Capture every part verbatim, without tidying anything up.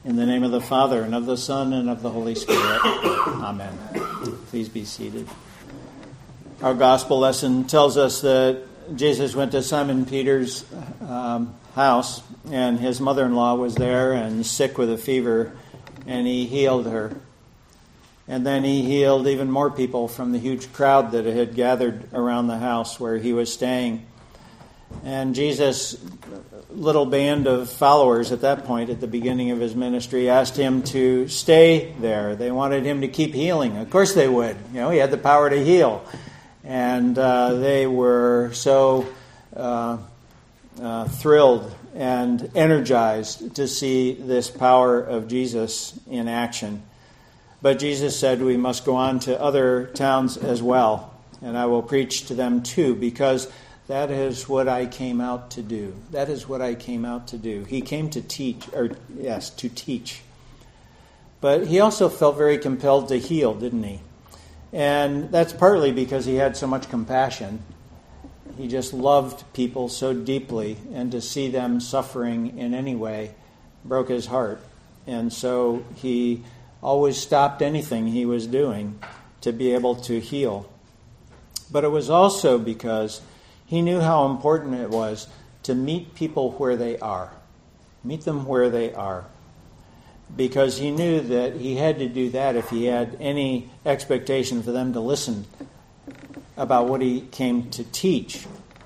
In the name of the Father, and of the Son, and of the Holy Spirit. Amen. Please be seated. Our gospel lesson tells us that Jesus went to Simon Peter's um, house, and his mother-in-law was there and sick with a fever, and he healed her. And then he healed even more people from the huge crowd that had gathered around the house where he was staying. And Jesus' little band of followers at that point, at the beginning of his ministry, asked him to stay there. They wanted him to keep healing. Of course they would. You know, he had the power to heal. And uh, they were so uh, uh, thrilled and energized to see this power of Jesus in action. But Jesus said we must go on to other towns as well, and I will preach to them too, because that is what I came out to do. That is what I came out to do. He came to teach, or yes, to teach. But he also felt very compelled to heal, didn't he? And that's partly because he had so much compassion. He just loved people so deeply, and to see them suffering in any way broke his heart. And so he always stopped anything he was doing to be able to heal. But it was also because he knew how important it was to meet people where they are. Meet them where they are. Because he knew that he had to do that if he had any expectation for them to listen about what he came to teach.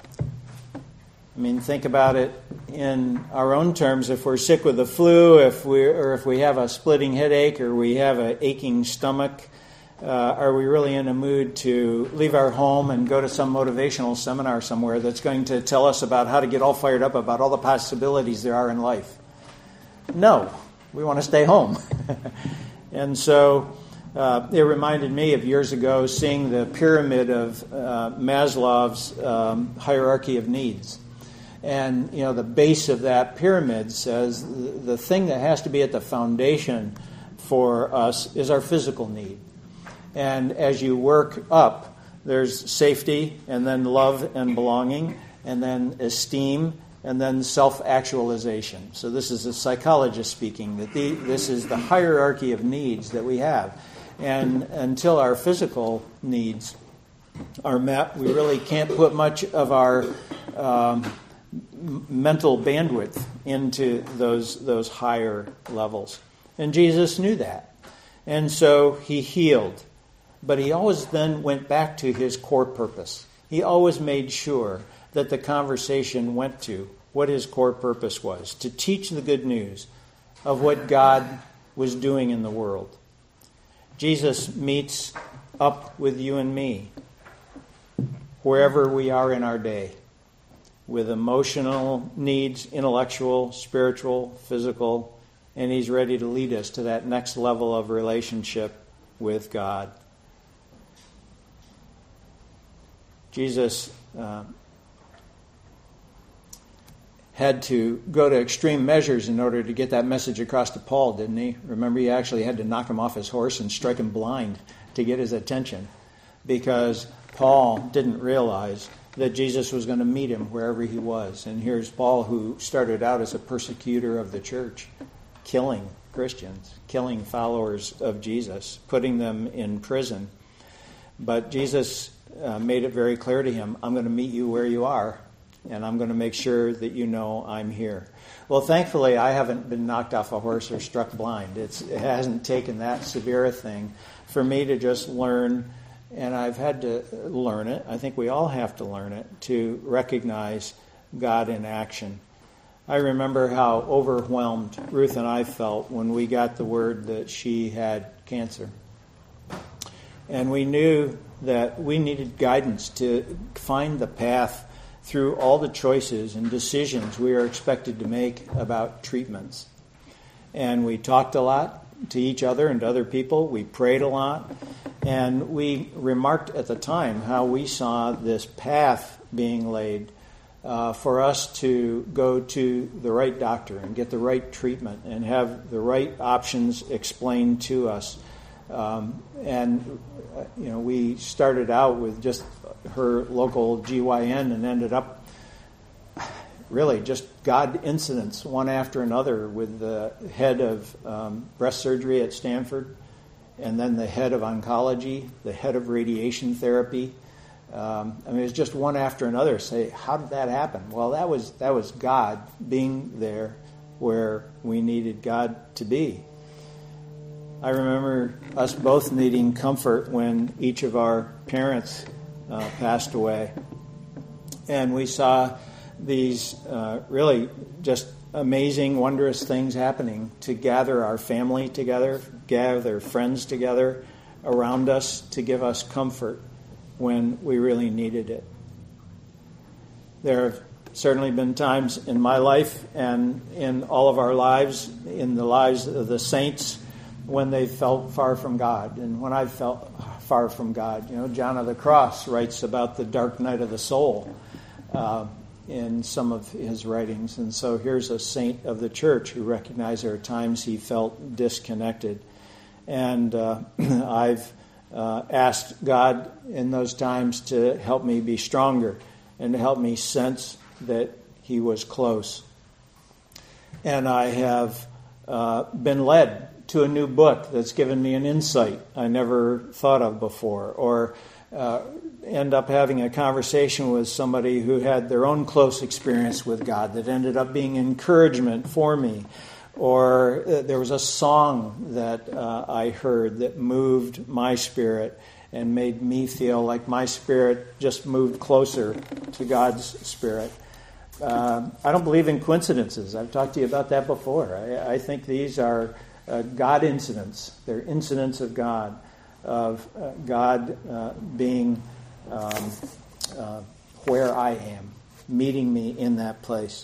I mean, think about it in our own terms. If we're sick with the flu, if we or if we have a splitting headache, or we have an aching stomach, uh, are we really in a mood to leave our home and go to some motivational seminar somewhere that's going to tell us about how to get all fired up about all the possibilities there are in life? No, we want to stay home. And so uh, it reminded me of years ago seeing the pyramid of uh, Maslow's um, hierarchy of needs. And, you know, the base of that pyramid says the thing that has to be at the foundation for us is our physical need. And as you work up, there's safety, and then love and belonging, and then esteem, and then self-actualization. So this is a psychologist speaking, that the, this is the hierarchy of needs that we have. And until our physical needs are met, we really can't put much of our um, mental bandwidth into those those higher levels. And Jesus knew that. And so he healed. But he always then went back to his core purpose. He always made sure that the conversation went to what his core purpose was, to teach the good news of what God was doing in the world. Jesus meets up with you and me wherever we are in our day, with emotional needs, intellectual, spiritual, physical, and he's ready to lead us to that next level of relationship with God. Jesus uh, had to go to extreme measures in order to get that message across to Paul, didn't he? Remember, he actually had to knock him off his horse and strike him blind to get his attention, because Paul didn't realize that Jesus was going to meet him wherever he was. And here's Paul, who started out as a persecutor of the church, killing Christians, killing followers of Jesus, putting them in prison. But Jesus uh, made it very clear to him, I'm going to meet you where you are, and I'm going to make sure that you know I'm here. Well, thankfully, I haven't been knocked off a horse or struck blind. It's, it hasn't taken that severe a thing for me to just learn. And I've had to learn it. I think we all have to learn it, to recognize God in action. I remember how overwhelmed Ruth and I felt when we got the word that she had cancer. And we knew that we needed guidance to find the path through all the choices and decisions we are expected to make about treatments. And we talked a lot to each other and to other people. We prayed a lot. And we remarked at the time how we saw this path being laid uh, for us to go to the right doctor and get the right treatment and have the right options explained to us. Um, and, uh, you know, we started out with just her local G Y N and ended up really just God incidents, one after another, with the head of um, breast surgery at Stanford, and then the head of oncology, the head of radiation therapy. Um, I mean, it was just one after another. Say, how did that happen? Well, that was that was God being there where we needed God to be. I remember us both needing comfort when each of our parents uh, passed away. And we saw these uh, really just amazing, wondrous things happening to gather our family together, gather friends together around us to give us comfort when we really needed it. There have certainly been times in my life and in all of our lives, in the lives of the saints, when they felt far from God. And when I felt far from God, you know, John of the Cross writes about the dark night of the soul uh, in some of his writings. And so here's a saint of the church who recognized there are times he felt disconnected. And uh, I've uh, asked God in those times to help me be stronger and to help me sense that he was close. And I have uh, been led to a new book that's given me an insight I never thought of before, or uh, end up having a conversation with somebody who had their own close experience with God that ended up being encouragement for me, or uh, there was a song that uh, I heard that moved my spirit and made me feel like my spirit just moved closer to God's spirit. Uh, I don't believe in coincidences. I've talked to you about that before. I, I think these are Uh, God incidents. They're incidents of God, of uh, God uh, being um, uh, where I am, meeting me in that place.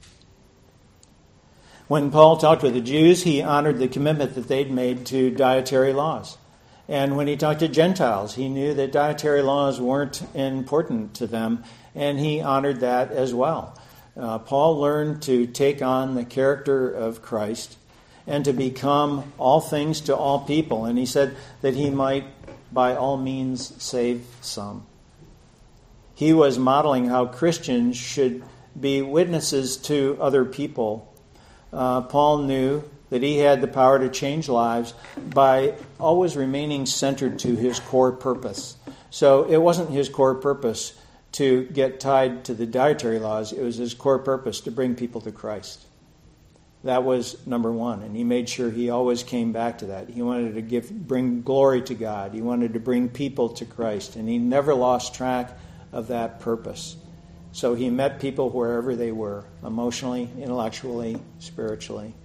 When Paul talked with the Jews, he honored the commitment that they'd made to dietary laws. And when he talked to Gentiles, he knew that dietary laws weren't important to them, and he honored that as well. Uh, Paul learned to take on the character of Christ and to become all things to all people. And he said that he might, by all means, save some. He was modeling how Christians should be witnesses to other people. Uh, Paul knew that he had the power to change lives by always remaining centered to his core purpose. So it wasn't his core purpose to get tied to the dietary laws. It was his core purpose to bring people to Christ. That was number one, and he made sure he always came back to that. He wanted to give, bring glory to God. He wanted to bring people to Christ, and he never lost track of that purpose. So he met people wherever they were, emotionally, intellectually, spiritually.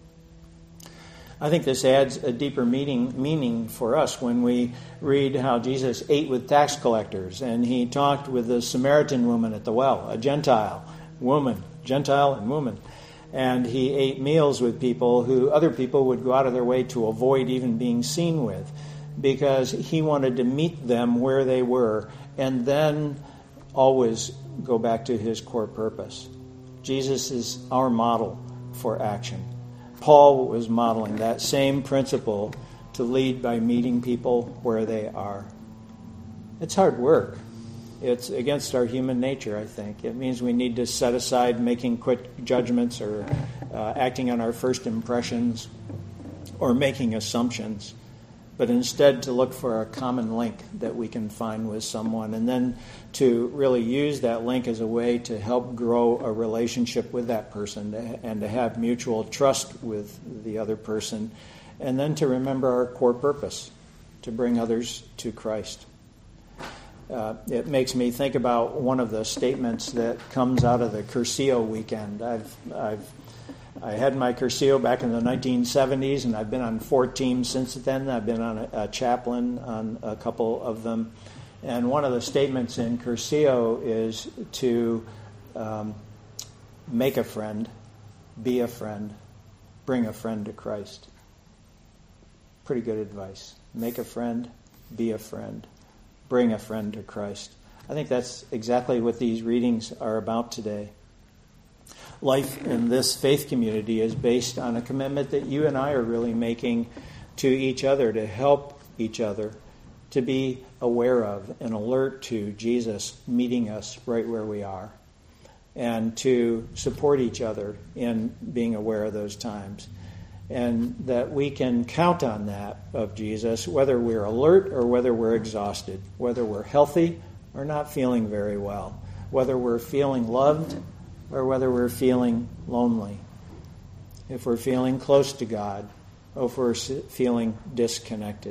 I think this adds a deeper meaning, meaning for us when we read how Jesus ate with tax collectors, and he talked with the Samaritan woman at the well, a Gentile woman, Gentile and woman. And he ate meals with people who other people would go out of their way to avoid even being seen with, because he wanted to meet them where they were and then always go back to his core purpose. Jesus is our model for action. Paul was modeling that same principle to lead by meeting people where they are. It's hard work. It's against our human nature, I think. It means we need to set aside making quick judgments or uh, acting on our first impressions or making assumptions, but instead to look for a common link that we can find with someone, and then to really use that link as a way to help grow a relationship with that person and to have mutual trust with the other person, and then to remember our core purpose, to bring others to Christ. Uh, it makes me think about one of the statements that comes out of the Cursillo weekend. I've, I've, I had my Cursillo back in the nineteen seventies, and I've been on four teams since then. I've been on a, a chaplain on a couple of them. And one of the statements in Cursillo is to um, make a friend, be a friend, bring a friend to Christ. Pretty good advice. Make a friend, be a friend. Bring a friend to Christ. I think that's exactly what these readings are about today. Life in this faith community is based on a commitment that you and I are really making to each other, to help each other, to be aware of and alert to Jesus meeting us right where we are. and to support each other in being aware of those times. And that we can count on that of Jesus, whether we're alert or whether we're exhausted, whether we're healthy or not feeling very well, whether we're feeling loved or whether we're feeling lonely, if we're feeling close to God or if we're feeling disconnected.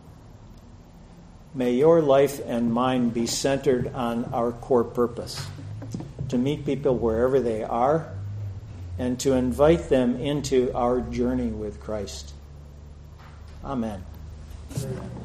May your life and mine be centered on our core purpose, to meet people wherever they are and to invite them into our journey with Christ. Amen. Amen.